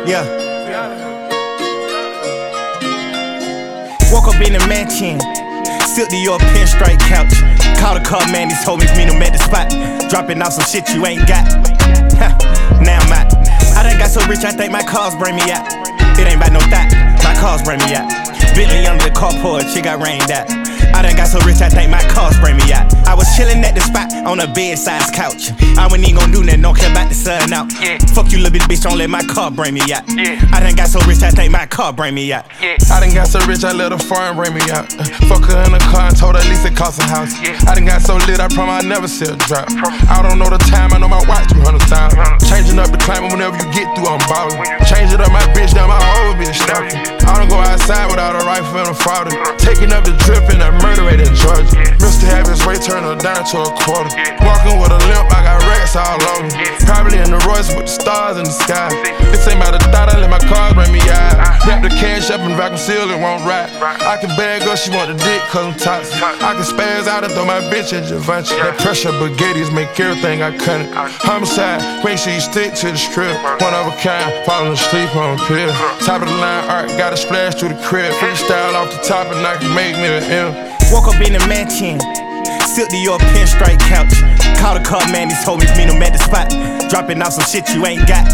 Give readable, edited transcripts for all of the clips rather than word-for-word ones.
Yeah. Woke up in the mansion, silk to your pinstripe couch. Called a car man, he told me meet him at the spot. Dropping off some shit you ain't got. Now I'm out. I done got so rich, I think my cars bring me out. It ain't about no thought, my cars bring me out. Bentley under the carport, shit got rained out. I done got so rich, I think my cars bring me out. I was chillin' at the spot on a bed-size couch. I wasn't even gon' do nothing, don't care about the sun out. Fuck you, little bitch, don't let my car bring me out. I done got so rich, I think my car bring me out. I done got so rich, I let a foreign bring me out. Fuck her in the car and told her at least it cost a house. I done got so lit, I promise I never see a drop. I don't know the time, I know my watch 200,000. Changing up the climate whenever you get through, I'm ballin'. Change it up my bitch, now my whole bitch stalking. I don't go outside without a rifle and a fraud. Taking up the drip and a murder rate in Georgia. Mr. Have his way, turn her down to a quarter. Walking with a limp, I got racks all on me. Probably in the Royce with the stars in the sky. This ain't about a thought, I let my cars bring me out. Wrap the cash up and vacuum seal, it won't ride. I can bag her, she want the dick cause I'm toxic. I can spaz out and throw my bitch at Givenchy. That pressure baguettes make everything I cut it. Homicide, make sure you stick to the strip. One of a kind, falling asleep on a pill. Top of the line art, got a splash through the crib. Freestyle off the top and I can make me an M. Woke up in the mansion, silk to your pinstripe couch. Called a car man, he told me meet him at the spot. Dropping off some shit you ain't got.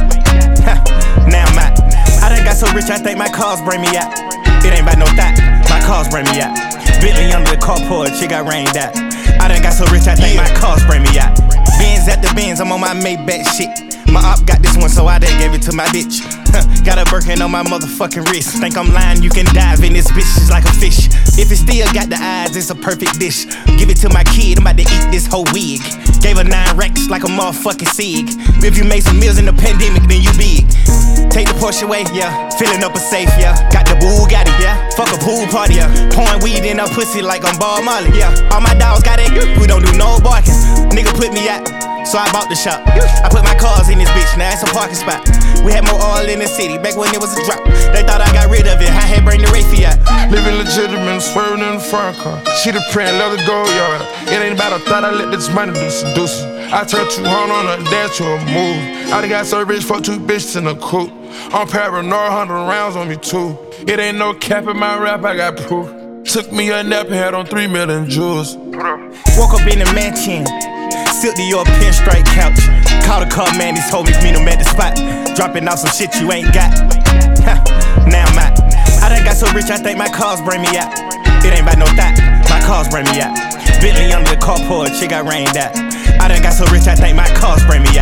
Now I'm out. I done got so rich, I think my cars bring me out. It ain't about no thought, my cars bring me out. Bentley under the carport, shit got rained out. I done got so rich, I think my cars bring me out. Benz at the Benz, I'm on my Maybach shit. My op got this one, so I done gave it to my bitch. Got a Birkin on my motherfucking wrist. Think I'm lying, you can dive in this bitch, it's like a fish. If it still got the eyes, it's a perfect dish. Give it to my kid, I'm about to eat this whole wig. Gave her 9 racks like a motherfucking Sig. If you made some meals in the pandemic, then you big. Take the Porsche away, yeah. Filling up a safe, yeah. Got the Bugatti, yeah. Fuck a pool party, yeah. Pouring weed in her pussy like I'm Bob Marley, yeah. All my dogs got it, we don't do no barking. Nigga put me out, so I bought the shop. I put my cars in this bitch, now it's a parking spot. We had more oil in the city, back when it was a drop. They thought I got rid of it, I had bring the Rayfiat. Living legitimate, swerving in the front car. She the print, love the go yard. It ain't about a thought, I let this money do seducing. I turned 200 on a dance to a move. I done got so rich, fuck 2 bitches in a coupe. I'm paranoid, 100 rounds on me too. It ain't no cap in my rap, I got proof. Took me a nap and had on 3 million jewels. Woke up in the mansion, silk to your pinstripe couch. Called a car man, he told me meet him at the spot. Dropping off some shit you ain't got. Now I'm out. I done got so rich, I think my cars bring me out. It ain't about no thought, my cars bring me out. Bentley under the carport, shit got rained out. I done got so rich, I think my cars bring me out.